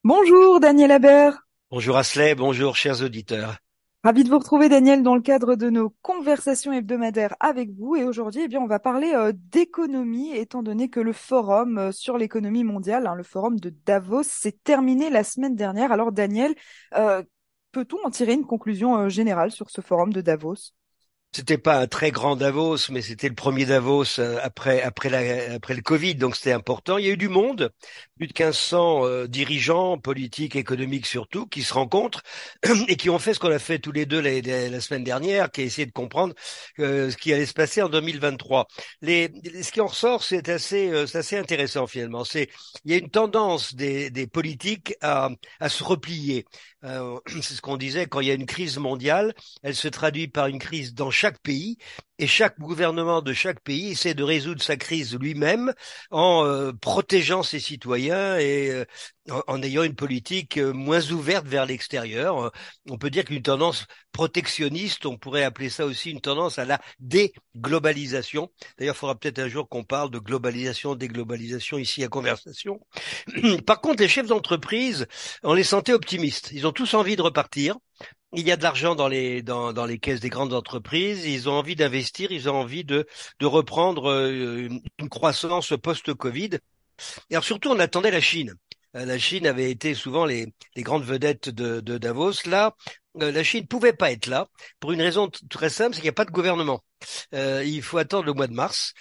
Bonjour Daniel Aber, Bonjour Asley, bonjour chers auditeurs. ravi de vous retrouver Daniel dans le cadre de nos conversations hebdomadaires avec vous et aujourd'hui on va parler d'économie étant donné que le forum sur l'économie mondiale, le forum de Davos s'est terminé la semaine dernière. Alors Daniel, euh, peut-on en tirer une conclusion générale sur ce forum de Davos? C'était pas un très grand Davos, mais c'était le premier Davos après le Covid, donc c'était important. Il y a eu du monde, plus de 1500 dirigeants politiques, économiques surtout, qui se rencontrent et qui ont fait ce qu'on a fait tous les deux la semaine dernière, qui a essayé de comprendre ce qui allait se passer en 2023. Ce qui en ressort, c'est assez intéressant finalement. Il y a une tendance des politiques à se replier. C'est ce qu'on disait quand il y a une crise mondiale. Elle se traduit par une crise dans chaque pays et chaque gouvernement de chaque pays essaie de résoudre sa crise lui-même en protégeant ses citoyens et en ayant une politique moins ouverte vers l'extérieur. On peut dire qu'une tendance protectionniste, on pourrait appeler ça aussi une tendance à la déglobalisation. D'ailleurs, il faudra peut-être un jour qu'on parle de globalisation, déglobalisation ici à Conversation. Par contre, les chefs d'entreprise, on les sentait optimistes. Ils ont tous envie de repartir. Il y a de l'argent dans les caisses des grandes entreprises. Ils ont envie d'investir. Ils ont envie de reprendre une croissance post-Covid. Et alors surtout, on attendait la Chine. La Chine avait été souvent les grandes vedettes de Davos. Là, la Chine pouvait pas être là pour une raison très simple, c'est qu'il n'y a pas de gouvernement. Il faut attendre le mois de mars,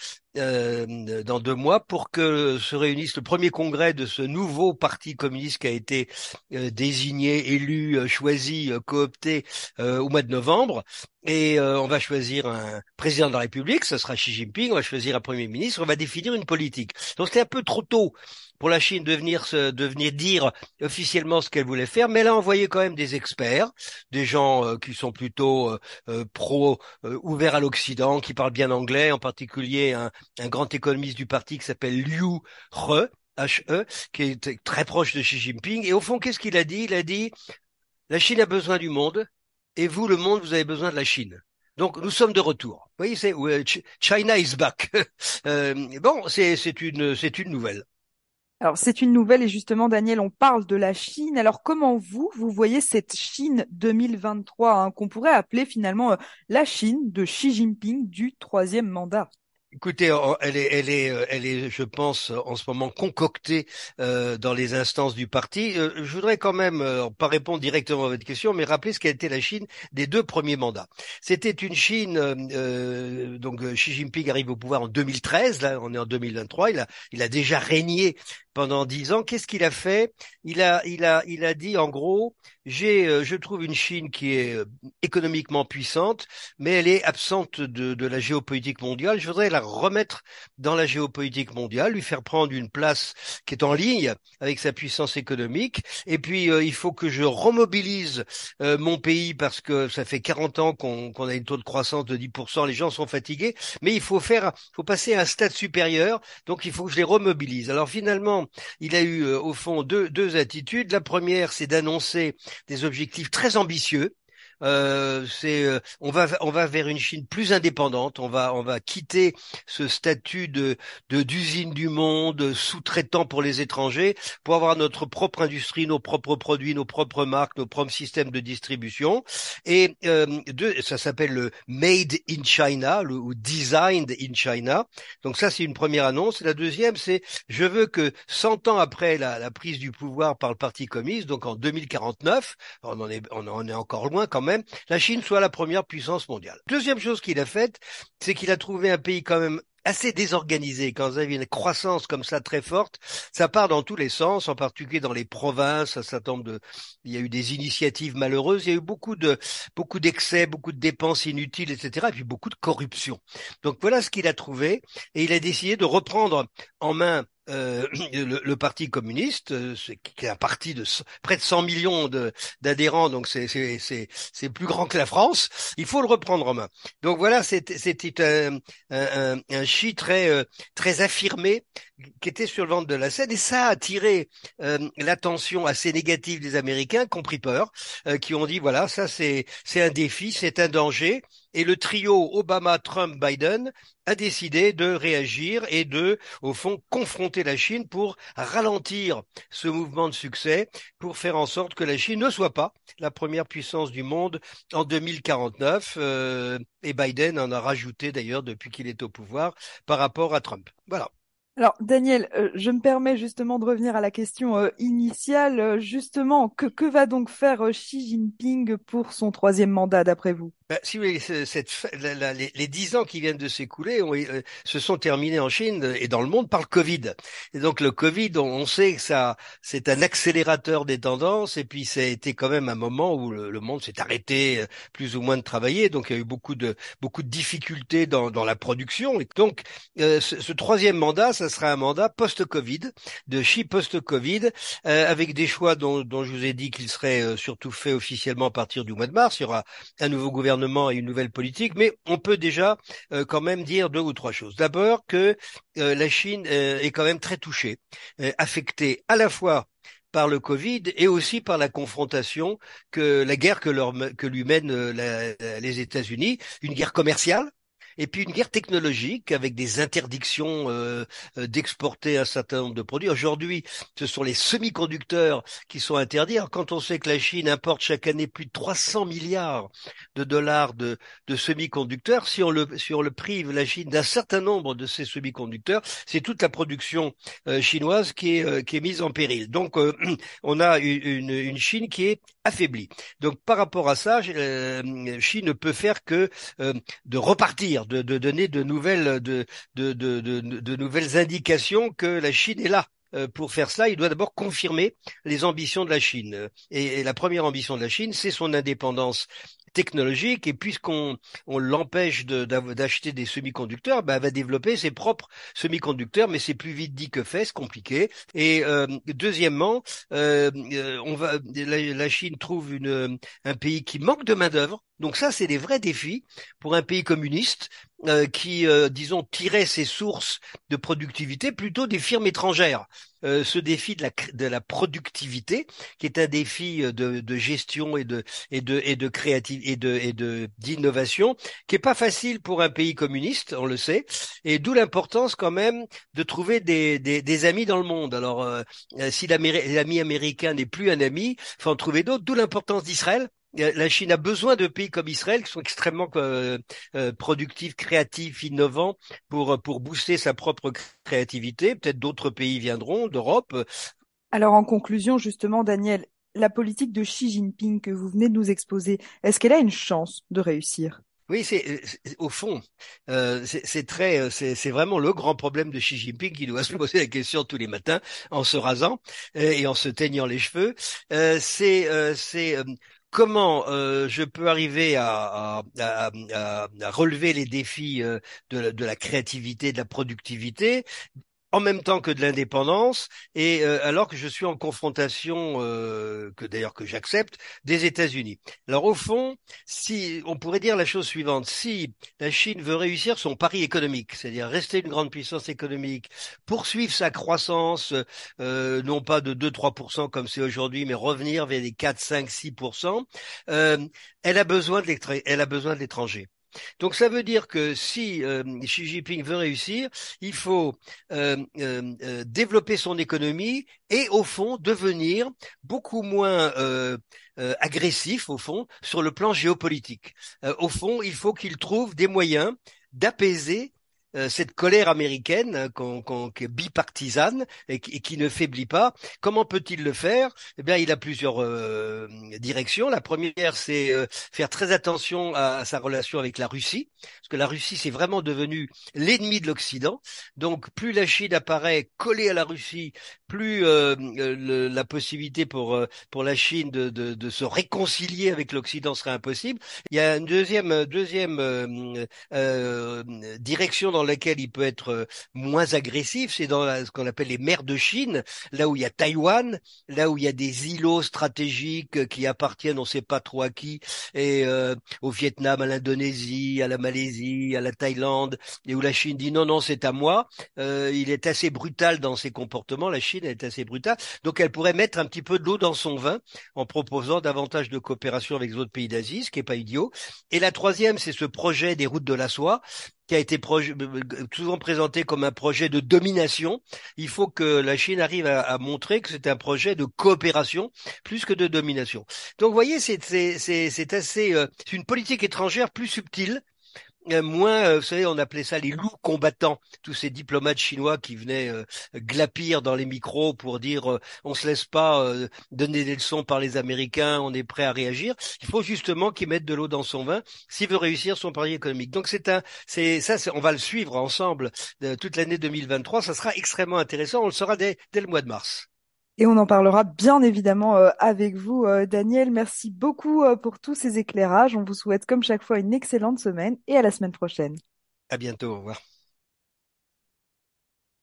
dans 2 mois, pour que se réunisse le premier congrès de ce nouveau parti communiste qui a été désigné, élu, choisi, coopté au mois de novembre. Et on va choisir un président de la République, ce sera Xi Jinping, on va choisir un premier ministre, on va définir une politique. Donc c'était un peu trop tôt pour la Chine de venir dire officiellement ce qu'elle voulait faire, mais elle a envoyé quand même des experts, des gens qui sont plutôt pro ouverts à l'Occident, qui parlent bien anglais, en particulier un grand économiste du parti qui s'appelle Liu He, He, qui est très proche de Xi Jinping. Et au fond, qu'est-ce qu'il a dit? Il a dit, la Chine a besoin du monde, et vous, le monde, vous avez besoin de la Chine. Donc, nous sommes de retour. Vous voyez, China is back. Bon, c'est une nouvelle. Alors c'est une nouvelle et justement Daniel, on parle de la Chine. Alors comment vous voyez cette Chine 2023 qu'on pourrait appeler finalement la Chine de Xi Jinping du troisième mandat? Écoutez, elle est, je pense, en ce moment concoctée dans les instances du parti. Je voudrais quand même pas répondre directement à votre question, mais rappeler ce qu'a été la Chine des 2 premiers mandats. C'était une Chine, Xi Jinping arrive au pouvoir en 2013. Là, on est en 2023. Il a déjà régné pendant 10 ans. Qu'est-ce qu'il a fait? Il a dit en gros, je trouve une Chine qui est économiquement puissante, mais elle est absente de la géopolitique mondiale. Je voudrais la remettre dans la géopolitique mondiale, lui faire prendre une place qui est en ligne avec sa puissance économique. Et puis, il faut que je remobilise mon pays parce que ça fait 40 ans qu'on a une taux de croissance de 10%. Les gens sont fatigués, mais faut passer à un stade supérieur. Donc, il faut que je les remobilise. Alors, finalement, il a eu, au fond, deux attitudes. La première, c'est d'annoncer des objectifs très ambitieux. On va vers une Chine plus indépendante. On va quitter ce statut d'usine du monde, sous-traitant pour les étrangers, pour avoir notre propre industrie, nos propres produits, nos propres marques, nos propres systèmes de distribution. Et ça s'appelle le Made in China, ou Designed in China. Donc ça, c'est une première annonce. La deuxième, c'est je veux que 100 ans après la prise du pouvoir par le Parti communiste, donc en 2049, on en est encore loin quand même, la Chine soit la première puissance mondiale. Deuxième chose qu'il a faite, c'est qu'il a trouvé un pays quand même assez désorganisé. Quand vous avez une croissance comme ça très forte, ça part dans tous les sens, en particulier dans les provinces. Il y a eu des initiatives malheureuses, il y a eu beaucoup d'excès, beaucoup de dépenses inutiles, etc. Et puis beaucoup de corruption. Donc voilà ce qu'il a trouvé, et il a décidé de reprendre en main le Parti communiste, qui est un parti de près de 100 millions d'adhérents, donc c'est plus grand que la France. Il faut le reprendre en main. Donc voilà, c'était un Xi très affirmé, qui était sur le ventre de la scène, et ça a attiré l'attention assez négative des Américains, qui ont pris peur, qui ont dit voilà, ça c'est un défi, c'est un danger, et le trio Obama, Trump, Biden a décidé de réagir et de, au fond, confronter la Chine pour ralentir ce mouvement de succès, pour faire en sorte que la Chine ne soit pas la première puissance du monde en 2049. Et Biden en a rajouté d'ailleurs depuis qu'il est au pouvoir par rapport à Trump. Voilà. Alors, Daniel, je me permets justement de revenir à la question initiale. Justement, que va donc faire Xi Jinping pour son troisième mandat, d'après vous? Ben, si vous voulez, les 10 ans qui viennent de s'écouler se sont terminés en Chine et dans le monde par le Covid. Et donc le Covid, on sait que ça, c'est un accélérateur des tendances. Et puis ça a été quand même un moment où le monde s'est arrêté plus ou moins de travailler. Donc il y a eu beaucoup de difficultés dans la production. Et donc ce troisième mandat, ça sera un mandat post-Covid, de Xi post-Covid, avec des choix dont je vous ai dit qu'ils seraient surtout faits officiellement à partir du mois de mars. Il y aura un nouveau gouvernement et une nouvelle politique, mais on peut déjà quand même dire deux ou trois choses. D'abord que la Chine est quand même très touchée, affectée à la fois par le Covid et aussi par la confrontation que la guerre que lui mènent les États-Unis, une guerre commerciale. Et puis une guerre technologique avec des interdictions d'exporter un certain nombre de produits. Aujourd'hui, ce sont les semi-conducteurs qui sont interdits. Alors, quand on sait que la Chine importe chaque année plus de 300 milliards de dollars de semi-conducteurs, si on le prive la Chine d'un certain nombre de ces semi-conducteurs, c'est toute la production chinoise qui est mise en péril. Donc, on a une Chine qui est affaiblie. Donc, par rapport à ça, Chine ne peut faire que de repartir, de donner de nouvelles indications que la Chine est là. Pour faire cela, il doit d'abord confirmer les ambitions de la Chine. Et la première ambition de la Chine, c'est son indépendance technologique. Et puisqu'on l'empêche d'acheter des semi-conducteurs, ben, elle va développer ses propres semi-conducteurs, mais c'est plus vite dit que fait, c'est compliqué. Et deuxièmement, la Chine trouve un pays qui manque de main-d'œuvre. Donc ça, c'est des vrais défis pour un pays communiste qui, disons, tirait ses sources de productivité plutôt des firmes étrangères. Ce défi de la productivité, qui est un défi de gestion et de créativité d'innovation, qui est pas facile pour un pays communiste, on le sait, et d'où l'importance quand même de trouver des amis dans le monde. Alors, si l'ami américain n'est plus un ami, il faut en trouver d'autres, d'où l'importance d'Israël. La Chine a besoin de pays comme Israël qui sont extrêmement productifs, créatifs, innovants pour booster sa propre créativité. Peut-être d'autres pays viendront d'Europe. Alors, en conclusion, justement, Daniel, la politique de Xi Jinping que vous venez de nous exposer, est-ce qu'elle a une chance de réussir? Oui, au fond, c'est vraiment le grand problème de Xi Jinping qui doit se poser la question tous les matins en se rasant et en se teignant les cheveux. C'est comment je peux arriver à relever les défis de la créativité, de la productivité, en même temps que de l'indépendance, et alors que je suis en confrontation, que d'ailleurs que j'accepte, des États-Unis. Alors au fond, si on pourrait dire la chose suivante, si la Chine veut réussir son pari économique, c'est-à-dire rester une grande puissance économique, poursuivre sa croissance, non pas de 2-3% comme c'est aujourd'hui, mais revenir vers les 4-5-6%, euh, elle a besoin de l'étranger. Donc ça veut dire que si Xi Jinping veut réussir, il faut développer son économie et au fond devenir beaucoup moins agressif au fond sur le plan géopolitique. Au fond, il faut qu'il trouve des moyens d'apaiser cette colère américaine qui est bipartisane et qui ne faiblit pas. Comment peut-il le faire? Eh bien, il a plusieurs directions. La première, c'est faire très attention à sa relation avec la Russie, parce que la Russie, c'est vraiment devenu l'ennemi de l'Occident. Donc, plus la Chine apparaît collée à la Russie, plus la possibilité pour la Chine de se réconcilier avec l'Occident serait impossible. Il y a une deuxième direction dans laquelle il peut être moins agressif, c'est dans ce qu'on appelle les mers de Chine, là où il y a Taïwan, là où il y a des îlots stratégiques qui appartiennent, on ne sait pas trop à qui, et au Vietnam, à l'Indonésie, à la Malaisie, à la Thaïlande, et où la Chine dit non, non, c'est à moi. Il est assez brutal dans ses comportements, la Chine est assez brutale, donc elle pourrait mettre un petit peu de l'eau dans son vin en proposant davantage de coopération avec les autres pays d'Asie, ce qui est pas idiot. Et la troisième, c'est ce projet des routes de la soie qui a été souvent présenté comme un projet de domination. Il faut que la Chine arrive à montrer que c'est un projet de coopération plus que de domination. Donc, vous voyez, c'est assez, c'est une politique étrangère plus subtile, moins, vous savez, on appelait ça les loups combattants, tous ces diplomates chinois qui venaient glapir dans les micros pour dire on se laisse pas donner des leçons par les Américains, on est prêt à réagir. Il faut justement qu'ils mettent de l'eau dans son vin s'il veut réussir son pari économique. Donc on va le suivre ensemble toute l'année 2023. Ça sera extrêmement intéressant. On le saura dès le mois de mars. Et on en parlera bien évidemment avec vous, Daniel. Merci beaucoup pour tous ces éclairages. On vous souhaite comme chaque fois une excellente semaine et à la semaine prochaine. À bientôt. Au revoir.